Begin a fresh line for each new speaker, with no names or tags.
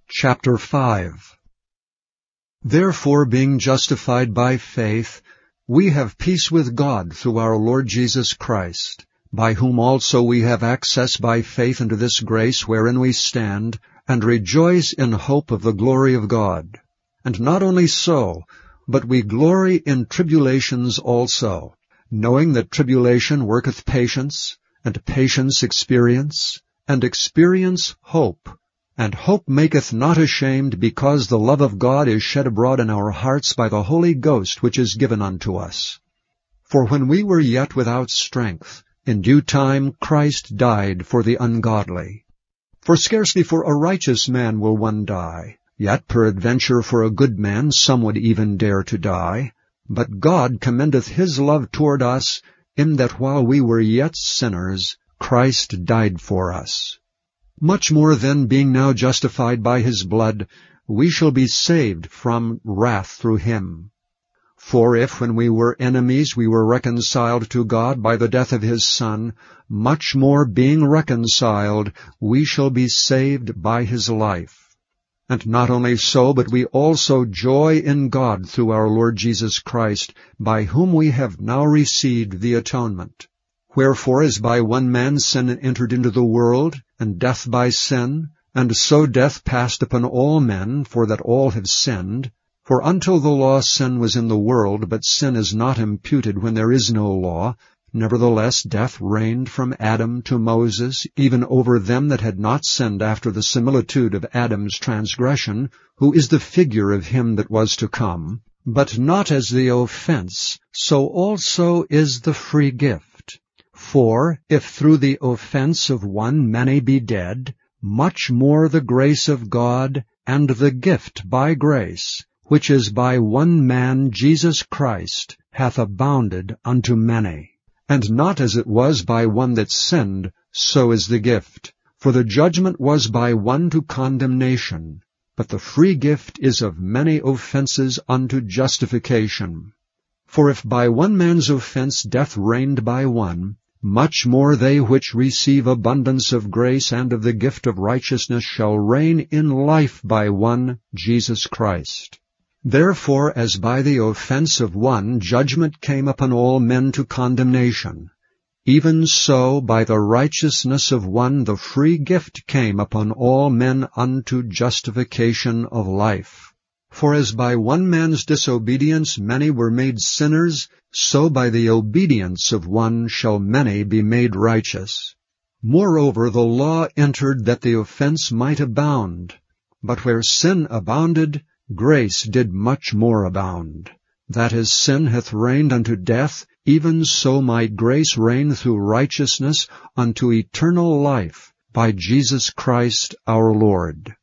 Chapter 5. Therefore, being justified by faith, we have peace with God through our Lord Jesus Christ, by whom also we have access by faith into this grace wherein we stand, and rejoice in hope of the glory of God. And not only so, but we glory in tribulations also, knowing that tribulation worketh patience, and patience experience, and experience hope. And hope maketh not ashamed, because the love of God is shed abroad in our hearts by the Holy Ghost which is given unto us. For when we were yet without strength, in due time Christ died for the ungodly. For scarcely for a righteous man will one die, yet peradventure for a good man some would even dare to die. But God commendeth his love toward us, in that while we were yet sinners, Christ died for us. Much more then, being now justified by his blood, we shall be saved from wrath through him. For if when we were enemies we were reconciled to God by the death of his Son, much more being reconciled we shall be saved by his life. And not only so, but we also joy in God through our Lord Jesus Christ, by whom we have now received the atonement. Wherefore, as by one man sin entered into the world, and death by sin, and so death passed upon all men, for that all have sinned. For until the law sin was in the world, but sin is not imputed when there is no law. Nevertheless death reigned from Adam to Moses, even over them that had not sinned after the similitude of Adam's transgression, who is the figure of him that was to come. But not as the offense, so also is the free gift. For if through the offense of one many be dead, much more the grace of God, and the gift by grace, which is by one man Jesus Christ, hath abounded unto many. And not as it was by one that sinned, so is the gift. For the judgment was by one to condemnation, but the free gift is of many offenses unto justification. For if by one man's offense death reigned by one, much more they which receive abundance of grace and of the gift of righteousness shall reign in life by one, Jesus Christ. Therefore, as by the offense of one judgment came upon all men to condemnation, even so by the righteousness of one the free gift came upon all men unto justification of life. For as by one man's disobedience many were made sinners, so by the obedience of one shall many be made righteous. Moreover, the law entered that the offense might abound. But where sin abounded, grace did much more abound. That as sin hath reigned unto death, even so might grace reign through righteousness unto eternal life, by Jesus Christ our Lord.